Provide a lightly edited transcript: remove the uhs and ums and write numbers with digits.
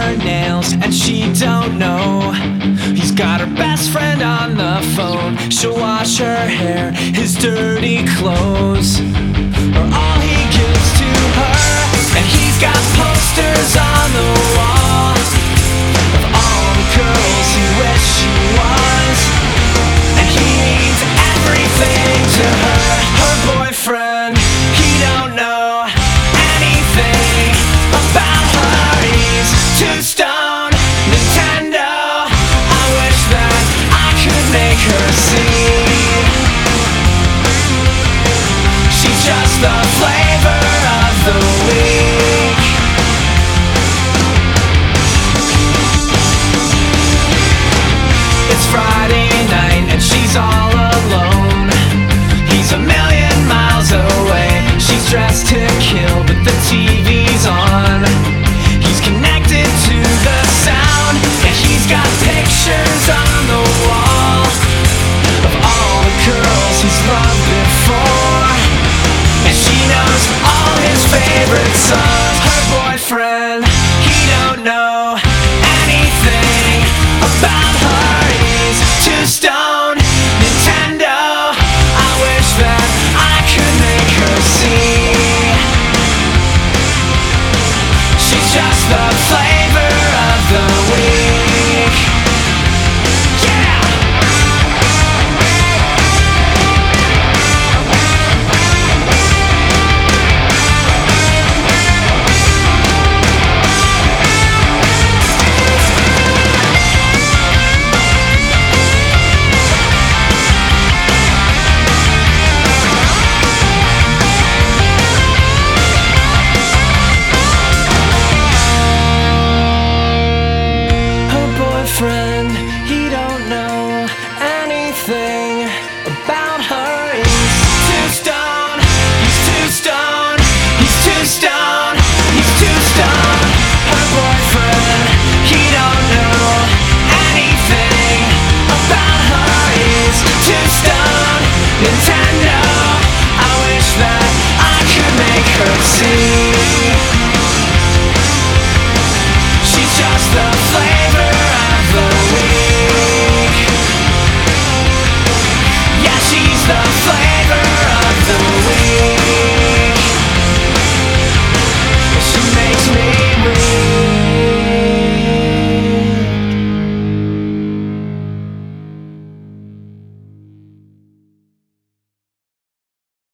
her nails and she don't know. He's got her best friend on the phone. She'll wash her hair, his dirty clothes are all he gives to her. And he's got posters on the